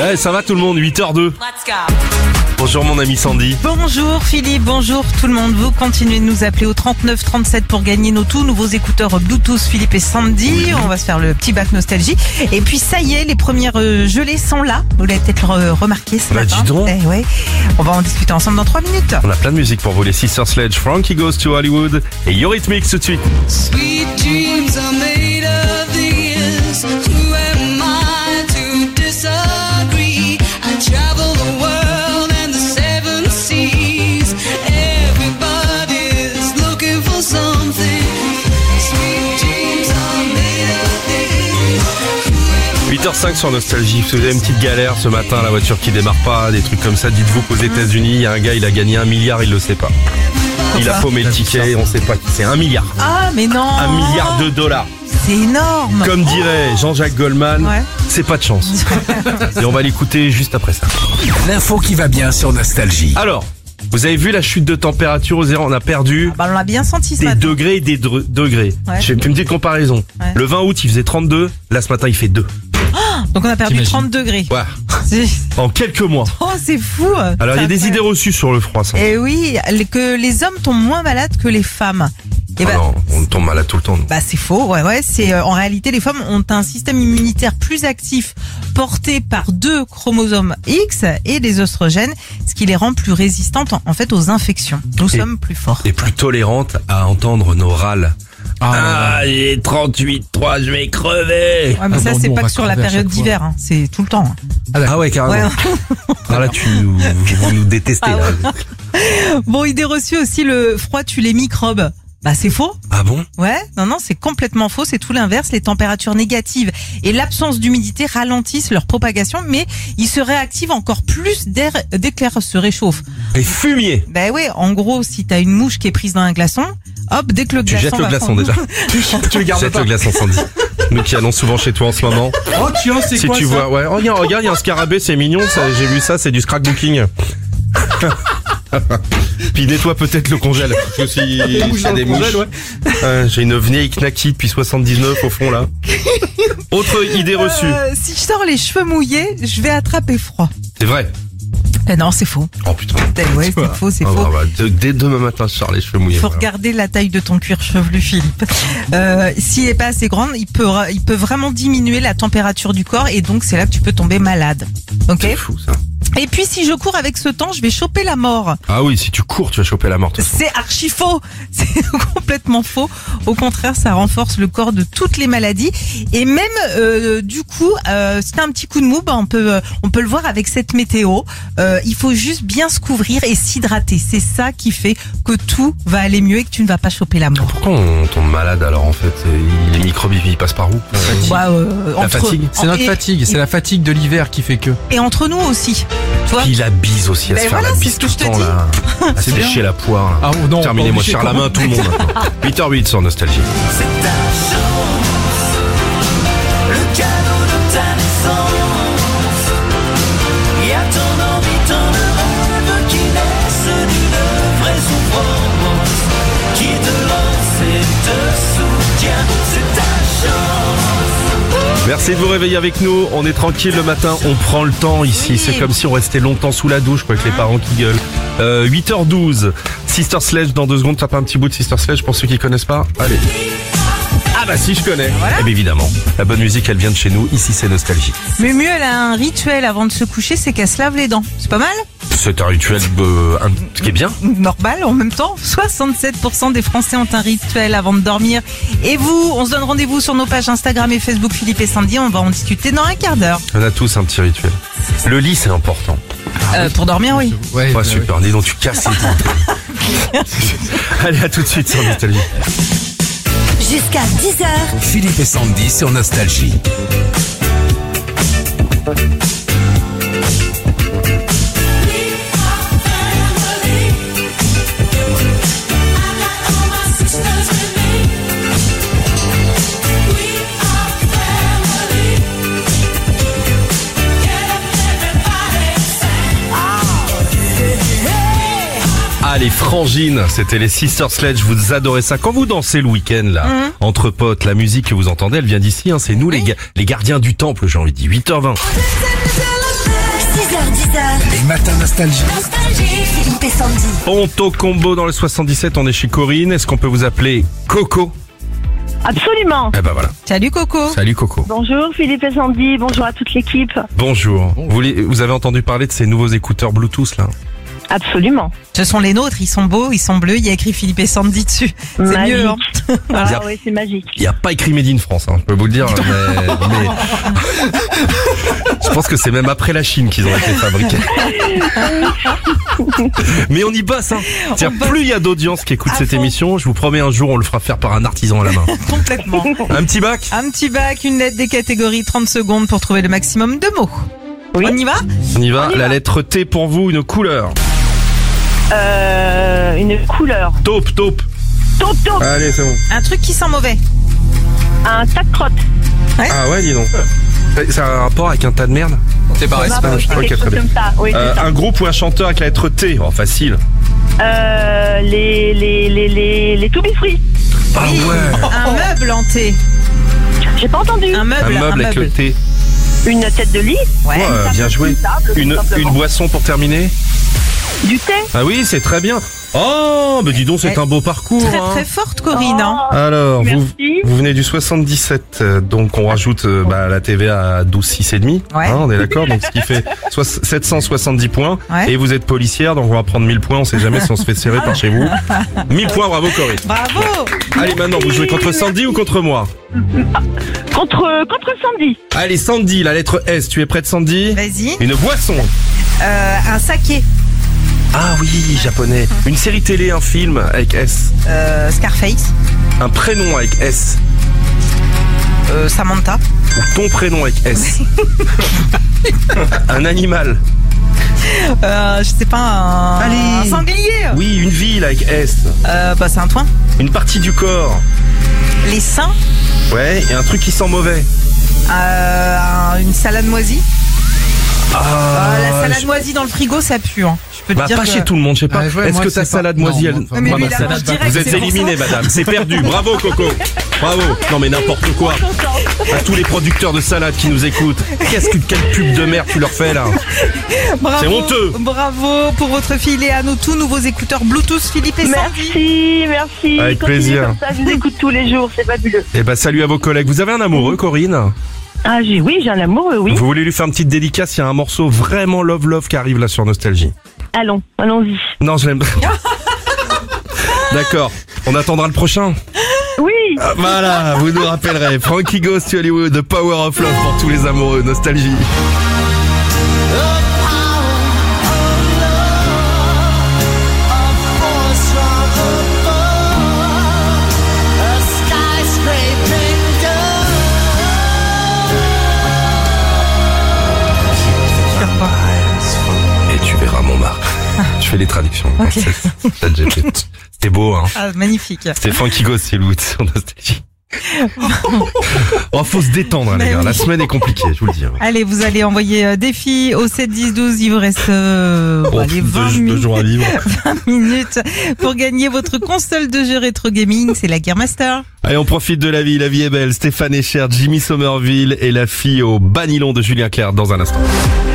Ouais, ça va tout le monde, 8h02. Bonjour mon ami Sandy. Bonjour Philippe, bonjour tout le monde. Vous continuez de nous appeler au 39 37 pour gagner nos tout nouveaux écouteurs Bluetooth Philippe et Sandy. Oui. On va se faire le petit bac nostalgie. Et puis ça y est, les premières gelées sont là. Vous l'avez peut-être remarqué ce matin. Dis donc. Ouais. On va en discuter ensemble dans 3 minutes. On a plein de musique pour vous, les Sister Sledge, Frankie Goes to Hollywood et Eurythmics tout de suite. Sweet dreams are made of these. Who am I to disagree? I travel the world and the 7 seas. Everybody's looking for something. Sweet dreams are made of these. 8h05 sur Nostalgie. Vous avez une petite galère ce matin, la voiture qui démarre pas, des trucs comme ça. Dites-vous qu'aux États-Unis, il y a un gars, il a gagné 1 milliard, il le sait pas. Il a paumé le ticket, on sait pas qui c'est. 1 milliard. Ah mais non. 1 milliard de dollars. C'est énorme. Comme dirait Jean-Jacques Goldman, Ouais. c'est pas de chance. Et on va l'écouter juste après ça. L'info qui va bien sur Nostalgie. Alors, vous avez vu la chute de température au zéro? On a perdu Bah, on l'a bien senti ce des matin. degrés et des degrés. Ouais. Je fais une petite comparaison. Ouais. Le 20 août, il faisait 32. Là, ce matin, il fait 2. Donc on a perdu 30 degrés. Ouais. C'est- En quelques mois. Oh c'est fou. Alors, il y a des Ça idées reçues sur le froid. Ça. Et oui, que les hommes tombent moins malades que les femmes. Et Oh non, on tombe malade tout le temps. nous. Bah c'est faux, ouais, c'est en réalité les femmes ont un système immunitaire plus actif porté par 2 chromosomes X et des oestrogènes, ce qui les rend plus résistantes en fait aux infections. Nous sommes plus forts. Et plus tolérante à entendre nos râles. Ah, il est 38,3, je vais crever. Ouais, mais ça c'est pas que sur la période d'hiver, hein, c'est tout le temps. Hein. Ah ouais, carrément. Ouais. Ah là, vous nous détestez. Ah là. Bon, idée reçue aussi, le froid tue les microbes. Bah c'est faux. Ah bon? Ouais, non, c'est complètement faux, c'est tout l'inverse. Les températures négatives et l'absence d'humidité ralentissent leur propagation, mais ils se réactivent encore plus dès que l'air se réchauffe. Et fumier. Ben ouais, en gros, si t'as une mouche qui est prise dans un glaçon, hop, dès que le Tu glaçon jettes le va glaçon fondre- déjà. Tu le gardes Jette pas. le glaçon, Sandy. Nous qui allons souvent chez toi en ce moment. Oh tiens, c'est Si quoi tu ça? vois, ouais, regarde, il y a un scarabée, c'est mignon, ça, j'ai vu ça, c'est du scrapbooking. Puis nettoie peut-être le congèle. Je suis mouches dans des le congèle, mouches. J'ai une vieille knacky depuis 79 au fond là. Autre idée reçue. Si je sors les cheveux mouillés, je vais attraper froid. C'est vrai. Non, c'est faux. Oh putain. Ouais, c'est faux, c'est Ah, faux. bah, dès demain matin, je sors les cheveux mouillés. Il faut voilà. regarder la taille de ton cuir chevelu, Philippe. S'il n'est pas assez grand, il peut vraiment diminuer la température du corps et donc c'est là que tu peux tomber malade. Ok. C'est fou ça. Et puis si je cours avec ce temps, je vais choper la mort. Ah oui, si tu cours, tu vas choper la mort. de toute façon. C'est archi faux. C'est complètement faux. Au contraire, ça renforce le corps de toutes les maladies. Et même, du coup, c'est un petit coup de mou. Bah, on peut le voir avec cette météo. Il faut juste bien se couvrir et s'hydrater. C'est ça qui fait que tout va aller mieux et que tu ne vas pas choper la mort. Pourquoi on tombe malade alors en fait? Les microbes ils passent par où? Bah, La fatigue. C'est notre et- fatigue, c'est la fatigue de l'hiver qui fait que. Et entre nous aussi. Tu vois? Puis la bise aussi, à Ben se faire voilà, la c'est bise ce tout que le je te temps dis. là. À se bien. lécher la poire. Ah non, Terminé, pas moi je obligé, serre la main à tout le monde maintenant. 8h08 sur Nostalgie. C'est ta chance, le cadeau de ta naissance. Il y a ton envie, ton rêve qui naissent d'une vraie souffrance, qui te lance et te soutient. C'est ta chance. Merci de vous réveiller avec nous. On est tranquille le matin, on prend le temps ici. Oui. C'est comme si on restait longtemps sous la douche, quoi, avec les parents qui gueulent. 8h12. Sister Sledge dans 2 secondes. Tape un petit bout de Sister Sledge pour ceux qui connaissent pas. Allez. Ah bah si, je connais. Eh bien évidemment. La bonne musique, elle vient de chez nous. Ici, c'est Nostalgie. Mais mieux, elle a un rituel avant de se coucher, c'est qu'elle se lave les dents. C'est pas mal? C'est un rituel ce qui est bien. Normal en même temps. 67% des Français ont un rituel avant de dormir. Et vous, on se donne rendez-vous sur nos pages Instagram et Facebook Philippe et Sandy. On va en discuter dans un quart d'heure. On a tous un petit rituel. Le lit, c'est important. Pour dormir, oui. Ouais, Ouais, super. Dis donc, tu casses les Allez, à tout de suite sur Nostalgie. Jusqu'à 10h, Philippe et Sandy sur Nostalgie. Ah, les frangines, c'était les Sister Sledge, vous adorez ça. Quand vous dansez le week-end, là, entre potes, la musique que vous entendez, elle vient d'ici, hein, c'est nous les gardiens du temple, j'ai envie de dire. 8h20. 6h10. Les matins nostalgie. Philippe et Sandy. Ponto combo dans le 77, on est chez Corinne. Est-ce qu'on peut vous appeler Coco? Absolument. Eh ben voilà. Salut Coco. Salut Coco. Bonjour Philippe et Sandy, bonjour à toute l'équipe. Bonjour. Vous avez entendu parler de ces nouveaux écouteurs Bluetooth là? Absolument. Ce sont les nôtres, ils sont beaux, ils sont bleus, il y a écrit Philippe et Sandy dessus. C'est Magique. mieux, hein. Ah oui, c'est magique. Il n'y a pas écrit Made in France, je peux vous le dire, mais je pense que c'est même après la Chine qu'ils ont été fabriqués. Mais on y bosse, hein. Tiens, plus il y a d'audience qui écoute À cette fond. émission, je vous promets un jour on le fera faire par un artisan à la main. Complètement. Un petit bac? Un petit bac, une lettre des catégories, 30 secondes pour trouver le maximum de mots. Oui. On y va? On y va. La lettre T pour vous, une couleur. Une couleur. Taupe. Taupe. Allez, c'est bon. Un truc qui sent mauvais. Un tas de crottes. Ah ouais, dis donc. Ça a un rapport avec un tas de merde? C'est pareil, c'est pas Ok, quelque très chose bien. comme ça. Oui, c'est ça. Un groupe ou un chanteur avec la lettre T? Oh, facile. Les To Be Free. Ah ouais. Un meuble en T. J'ai pas entendu. Un Un meuble, meuble avec le T. Une tête de lit. Ouais. Ouais, bien joué. Une table, tout Une simplement. boisson pour terminer? Du thé. Ah oui, c'est très bien. Oh, mais dis donc, c'est un beau parcours. Très hein. très forte Corinne, hein. Oh, Alors, Merci. vous venez du 77, donc on rajoute la TVA à 12,6,5. Ouais. On est d'accord, donc ce qui fait 770 points. Ouais. Et vous êtes policière, donc on va prendre 1000 points, on sait jamais si on se fait serrer par chez vous. 1000 points, bravo Corinne. Bravo. Allez, maintenant, vous jouez contre Sandy ou contre moi? Contre Sandy. Allez, Sandy, la lettre S, tu es prête Sandy? Vas-y. Une boisson. Un saké. Ah oui, japonais. Une série télé, un film avec S. Scarface. Un prénom avec S. Samantha. Ou ton prénom avec S. Un animal. Je sais pas, un sanglier. Oui, une ville avec S. C'est un toin. Une partie du corps. Les seins. Ouais, et un truc qui sent mauvais. Une salade moisie. La salade je- moisie dans le frigo, ça pue, hein. Je peux te Bah, dire pas que... chez tout le monde, je sais pas. Ouais, Est-ce moi, que c'est ta pas- salade non, moisie, moi, elle... enfin, Mais moi, lui, ma il a salade mange direct, Vous êtes c'est pour éliminé, ça. madame. C'est perdu. Bravo, Coco. Bravo. Non, mais n'importe quoi. À tous les producteurs de salade qui nous écoutent. Quelle pub de merde tu leur fais, là? Bravo, C'est honteux. Bravo pour votre fille et à nos tout nouveaux écouteurs Bluetooth Philippe et Sandy. Merci. Avec Continuez plaisir. Comme ça, je vous écoute tous les jours, c'est fabuleux. Eh ben, salut à vos collègues. Vous avez un amoureux, Corinne? Ah oui, j'ai un amoureux, oui. Vous voulez lui faire une petite dédicace? Il y a un morceau vraiment love qui arrive là sur Nostalgie. Allons-y. Non, je l'aime. D'accord. On attendra le prochain. Oui. Voilà, vous nous rappellerez. Frankie Goes to Hollywood, The Power of Love pour tous les amoureux. Nostalgie. Et tu verras mon Marc. Je fais les traductions. Ok. C'était beau, hein. Ah, magnifique. C'était Frankie Goes to Hollywood sur Nostalgie. Oh, faut se détendre, les Mais gars. oui. La semaine est compliquée, je vous le dis. Allez, vous allez envoyer défi au 7 10 12. Il vous reste allez, 20 deux minutes, jours à vivre. 20 minutes pour gagner votre console de jeu rétro gaming. C'est la Gearmaster. Allez, on profite de la vie est belle. Stéphane Echer, Jimmy Somerville et la fille au Banilon de Julien Clerc dans un instant.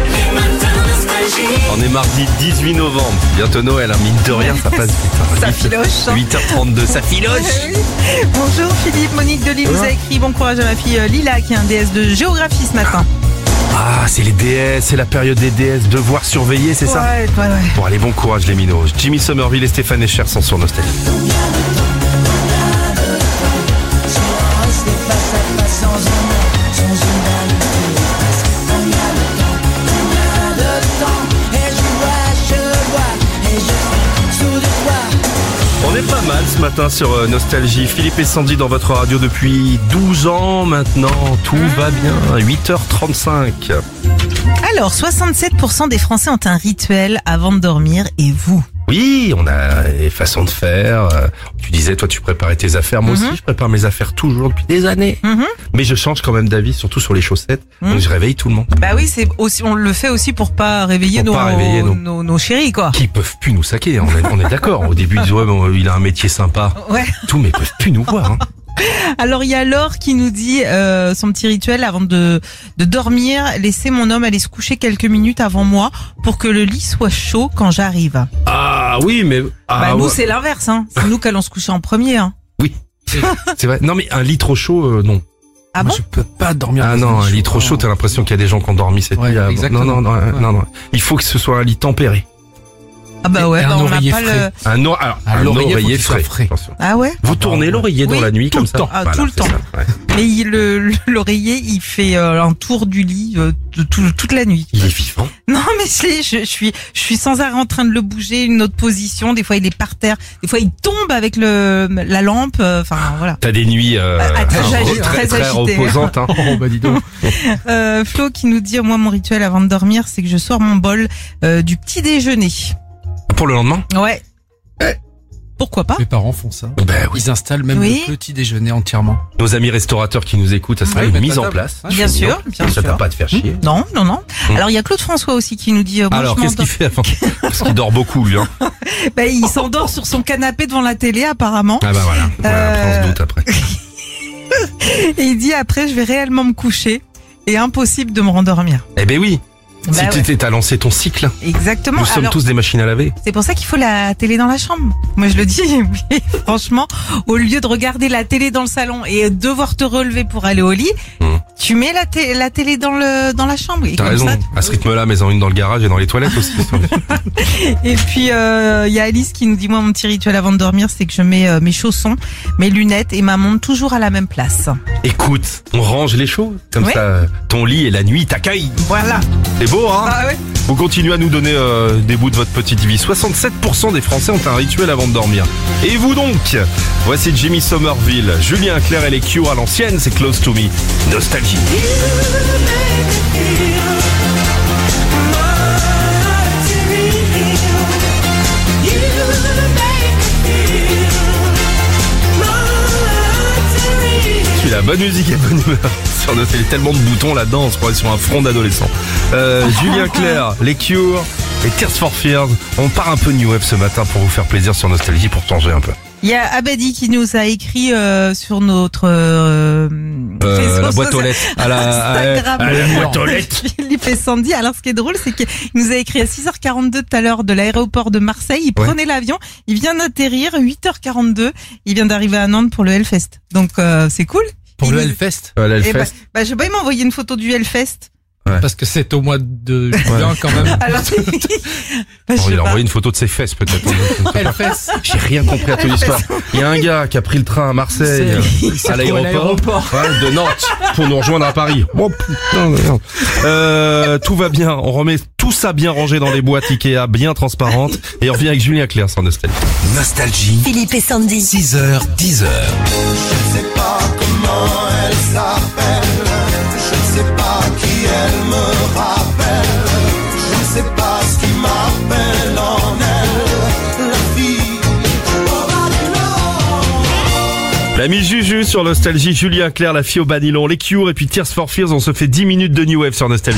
On est mardi 18 novembre. Bientôt Noël, hein. Mine de rien, ça passe vite. hein. Ça filoche, hein. 8h32, ça filoche. Oui. Bonjour Philippe, Monique Delis vous a écrit bon courage à ma fille Lila qui est un DS de géographie ce matin. Ah, c'est les DS, c'est la période des DS, devoir surveiller, c'est ça? Ouais. Bon, allez, bon courage les minots. Jimmy Somerville et Stéphane Echer sont sur Nostalgie. On est pas mal ce matin sur Nostalgie. Philippe et Sandy dans votre radio depuis 12 ans maintenant. Tout va bien. 8h35. Alors 67% des Français ont un rituel avant de dormir et vous? Oui, on a des façons de faire. Tu disais, toi, tu préparais tes affaires. Moi aussi, je prépare mes affaires toujours depuis des années. Mais je change quand même d'avis, surtout sur les chaussettes. Donc, je réveille tout le monde. Bah oui, c'est aussi, on le fait aussi pour pas réveiller, Pour pas réveiller nos chéris, quoi. Qui peuvent plus nous saquer. On est d'accord. Au début, ils disent, ouais, bon, il a un métier sympa. Ouais. Tout, mais ils peuvent plus nous voir. Hein. Alors il y a Laure qui nous dit son petit rituel avant de dormir, laisser mon homme aller se coucher quelques minutes avant moi pour que le lit soit chaud quand j'arrive. Ah oui, mais... Nous ouais. c'est l'inverse, hein. C'est nous qu'allons se coucher en premier. Hein. Oui, c'est vrai. Non mais un lit trop chaud, non. Ah bon? Je peux pas dormir. Ah dans non, un lit lit trop chaud, t'as l'impression qu'il y a des gens qui ont dormi cette Ouais, nuit. exactement. Non. Il faut que ce soit un lit tempéré. Ah bah ouais, Et un on n'a oreiller pas le... frais. Un l'oreiller, faut oreiller qu'il soit frais. frais. Attention. Ah ouais? Vous tournez l'oreiller dans Oui, la nuit tout comme le ça temps. Ah, Voilà, tout le c'est temps. ça, ouais. Mais l'oreiller, il fait un tour du lit toute la nuit. Il est vivant. Non mais je suis sans arrêt en train de le bouger, une autre position. Des fois il est par terre, des fois il tombe avec la lampe. Enfin voilà. T'as des nuits très agitées. reposantes. Hein. Oh bah dis donc. Flo qui nous dit moi mon rituel avant de dormir, c'est que je sors mon bol du petit déjeuner. Pour le lendemain Ouais. Pourquoi pas? Mes parents font ça. Ben oui. Ils installent même Oui. le petit déjeuner entièrement. Nos amis restaurateurs qui nous écoutent, ça serait Ouais, une mettre mise la en table. place. Ouais, Bien sûr, bien Ça t'a sûr. pas à te faire chier. Non. Alors il y a Claude François aussi qui nous dit moi, Alors, je qu'est-ce qu'il fait avant? Parce qu'il dort beaucoup, lui. Hein. il s'endort sur son canapé devant la télé apparemment. Ah bah voilà. Après, on se doute après. Et il dit après je vais réellement me coucher et impossible de me rendormir. Eh ben oui. Bah Si ouais. t'as lancé ton cycle, Exactement. nous sommes Alors, tous des machines à laver. c'est pour ça qu'il faut la télé dans la chambre. Moi je le dis, mais franchement, au lieu de regarder la télé dans le salon et devoir te relever pour aller au lit, tu mets la télé dans la chambre. Et T'as comme raison. ça, À ce rythme-là, mets-en une dans le garage et dans les toilettes aussi. Et puis il y a Alice qui nous dit moi mon petit rituel avant de dormir, c'est que je mets mes chaussons, mes lunettes et ma montre toujours à la même place. Écoute, on range les choses. Comme Ouais. ça, ton lit et la nuit t'accueillent. Voilà. C'est beau, hein? Ah ouais. Vous continuez à nous donner des bouts de votre petite vie. 67% des Français ont un rituel avant de dormir. Et vous donc? Voici Jimmy Somerville, Julien Clerc et les Cure à l'ancienne, c'est Close to Me. Nostalgie. Je suis la bonne musique et bonne humeur. Sur Nostalgie, il y a tellement de boutons là-dedans, on se croirait sur un front d'adolescent. Julien Clerc, les Cure et Tears for Fears. On part un peu New Wave ce matin pour vous faire plaisir sur Nostalgie, pour changer un peu. Il y a Abadi qui nous a écrit sur notre La boîte aux lettres. Instagram. à la boîte aux lettres. Philippe et Sandy. Alors, ce qui est drôle, c'est qu'il nous a écrit à 6h42 tout à l'heure de l'aéroport de Marseille. Il prenait l'avion. Il vient d'atterrir 8h42. Il vient d'arriver à Nantes pour le Hellfest. Donc, c'est cool. Pour Il le nous- Hellfest. Voilà, le Eh fest. je sais pas, il m'a envoyé une photo du Hellfest. Parce que c'est au mois de juin quand même. Alors, je Oh, sais il a pas. envoyé une photo de ses fesses peut-être. Hellfest. J'ai rien compris à toute l'histoire. Il y a un gars qui a pris le train à Marseille, à l'aéroport, ouais, de Nantes, pour nous rejoindre à Paris. Oh putain de merde. Tout va bien, on remet tout ça bien rangé dans les boîtes Ikea, bien transparentes, et on revient avec Julien Clerc sur Nostalgie. Nostalgie. Philippe et Sandy. 6h, 10h. Je sais pas comment elle s'appelle, je sais pas qui elle me rappelle, je sais pas ce qui m'appelle en elle, la fille au Babylone. L'ami Juju sur Nostalgie, Julien Clerc, la fille au Banilon, les Cure et puis Tears for Fears, on se fait 10 minutes de New Wave sur Nostalgie.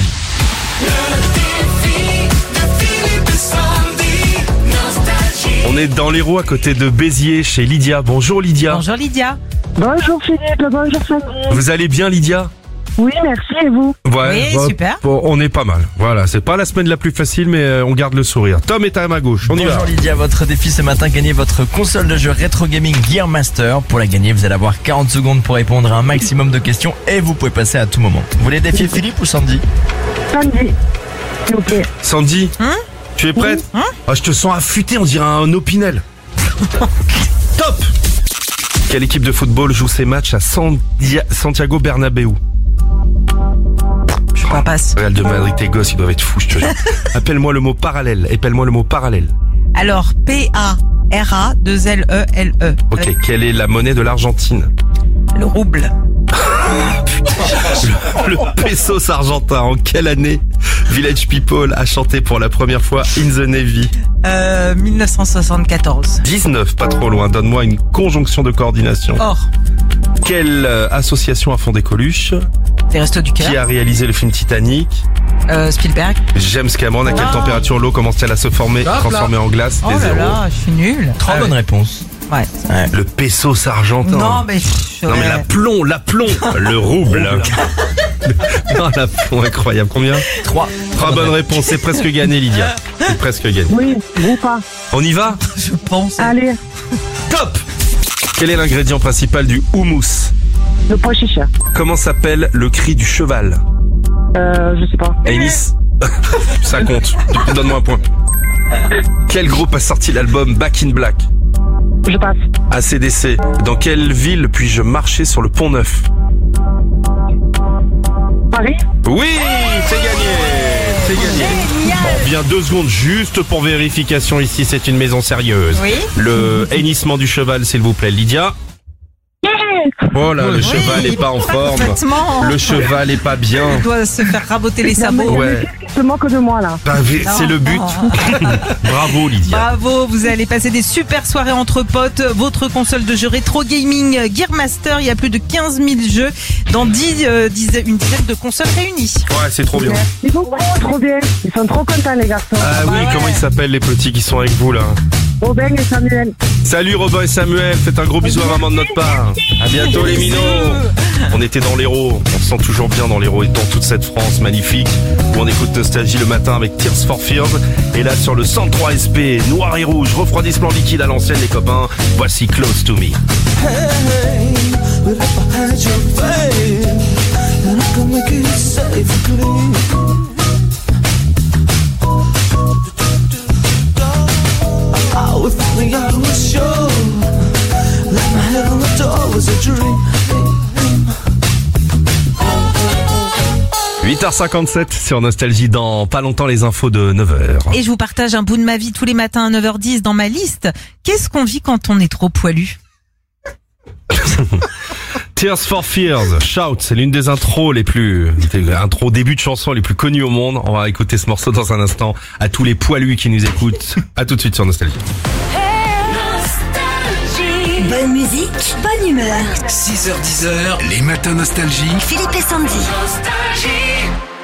On est dans l'Hérault à côté de Béziers chez Lydia. Bonjour Lydia. Bonjour Lydia. Bonjour Philippe, bonjour Sandy. Vous allez bien Lydia? Oui, merci et vous? Ouais, Oui, super. Bon, on est pas mal. Voilà, c'est pas la semaine la plus facile, mais on garde le sourire. Tom est à ma gauche. On y va. Bonjour Lydia, votre défi ce matin, gagner votre console de jeu Retro Gaming Gear Master. Pour la gagner, vous allez avoir 40 secondes pour répondre à un maximum de questions et vous pouvez passer à tout moment. Vous voulez défier Philippe ou Sandy? Sandy, s'il vous plaît. Sandy, tu es prête? Ah, je te sens affûté, on dirait un Opinel. Top. Quelle équipe de football joue ses matchs à Santiago Bernabéu? Je crois passe. Real de Madrid, tes gosses, ils doivent être fous, je te jure. Appelle-moi le mot parallèle. Appelle-moi le mot parallèle. Alors, P-A-R-A-2-L-E-L-E. Ok, quelle est la monnaie de l'Argentine? Le rouble. Le pesos argentin. En quelle année Village People a chanté pour la première fois In the Navy? 1974. 19, pas trop loin. Donne-moi une conjonction de coordination. Or, Quelle association a fondé Coluche? les restos du Qui cœur. a réalisé le film Titanic? Spielberg. James Cameron. À quelle température l'eau commence-t-elle à se former, Hop là. transformer en glace? Oh Des là zéros. là, je suis nulle. 3 bonnes réponses. Ouais. Le pesos argentin. Non, mais. Non, mais l'aplomb, le rouble. Non, l'aplomb, incroyable. Combien 3. 3 bonnes réponses, c'est presque gagné, Lydia. C'est presque gagné. Oui, ou pas. On y va? Je pense. Allez, Top! Quel est l'ingrédient principal du houmous? le pois chicha. Comment s'appelle le cri du cheval? Je sais pas. Ennis? Ça compte. Donne-moi un point. Quel groupe a sorti l'album Back in Black? Je passe. ACDC. Dans quelle ville puis-je marcher sur le Pont Neuf? Paris? Oui, c'est gagné. C'est gagné. On revient 2 secondes juste pour vérification ici, c'est une maison sérieuse. Oui. Le hennissement du cheval, s'il vous plaît, Lydia. Oh là, le cheval est pas en forme. Parfaitement. Le cheval est pas bien. Il doit se faire raboter les sabots. Ouais. Qu'est-ce qui se moque de moi, là? Bah, c'est le but. Bravo, Lydia. Bravo, vous allez passer des super soirées entre potes. Votre console de jeu rétro gaming Gearmaster, il y a plus de 15 000 jeux dans une dizaine de consoles réunies. Ouais, c'est trop bien. Ils sont trop bien. Ils sont trop contents, les garçons. Ah oui, comment ils s'appellent les petits qui sont avec vous là? Robin et Samuel. Salut Robin et Samuel, faites un gros bisou à maman de notre part. À bientôt les minots. On était dans l'Hérault, on se sent toujours bien dans l'Hérault et dans toute cette France magnifique où on écoute Nostalgie le matin avec Tears for Fears. Et là sur le 103 SP, noir et rouge, refroidissement liquide à l'ancienne les copains, voici Close to Me. If only I was sure that my head on the door was a dream. 8h57 sur Nostalgie, dans pas longtemps les infos de 9h. Et je vous partage un bout de ma vie tous les matins à 9h10 dans ma liste. Qu'est-ce qu'on vit quand on est trop poilu? Tears for Fears, Shout, c'est l'une des intros début de chansons les plus connues au monde. On va écouter ce morceau dans un instant. À tous les poilus qui nous écoutent, à tout de suite sur Nostalgie. Bonne musique, bonne humeur. 6h10, les matins Nostalgie. Philippe et Sandy. Nostalgie.